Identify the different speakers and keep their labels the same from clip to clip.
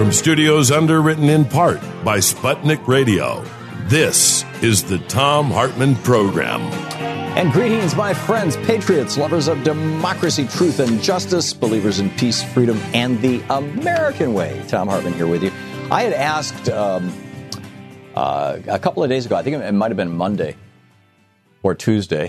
Speaker 1: From studios underwritten in part by Sputnik Radio, this is the Thom Hartmann Program.
Speaker 2: And greetings, my friends, patriots, lovers of democracy, truth, and justice, believers in peace, freedom, and the American way. Thom Hartmann here with you. I had asked a couple of days ago, I think it might have been Monday or Tuesday,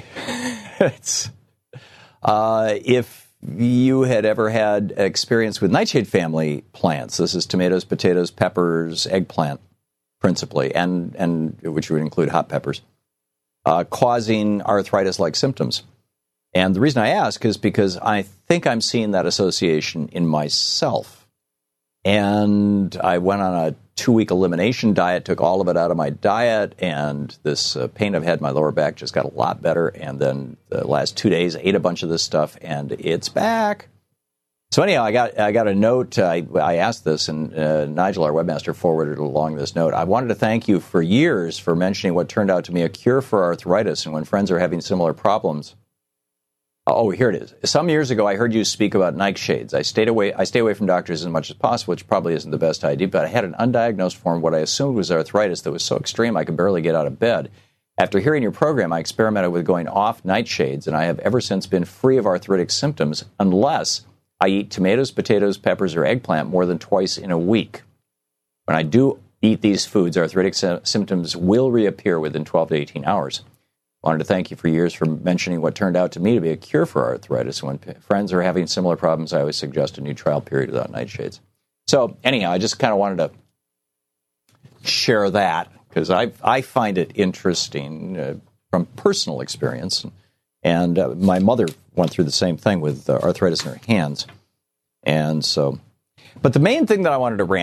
Speaker 2: if you had ever had experience with nightshade family plants. This is tomatoes, potatoes, peppers, eggplant, principally, and which would include hot peppers, causing arthritis-like symptoms. And the reason I ask is because I think I'm seeing that association in myself. And I went on a 2-week elimination diet, took all of it out of my diet, and this pain I've had in my lower back just got a lot better. And then the last 2 days, I ate a bunch of this stuff, and it's back. So anyhow, I got a note. I asked this, and Nigel, our webmaster, forwarded along this note. I wanted to thank you for years for mentioning what turned out to be a cure for arthritis, and when friends are having similar problems. Oh, here it is. Some years ago, I heard you speak about nightshades. I stay away from doctors as much as possible, which probably isn't the best idea, but I had an undiagnosed form of what I assumed was arthritis that was so extreme I could barely get out of bed. After hearing your program, I experimented with going off nightshades, and I have ever since been free of arthritic symptoms unless I eat tomatoes, potatoes, peppers, or eggplant more than twice in a week. When I do eat these foods, arthritic symptoms will reappear within 12 to 18 hours. I wanted to thank you for years for mentioning what turned out to me to be a cure for arthritis. When friends are having similar problems, I always suggest a new trial period without nightshades. So anyhow, I just kind of wanted to share that because I find it interesting from personal experience. And my mother went through the same thing with arthritis in her hands. And so, but the main thing that I wanted to rant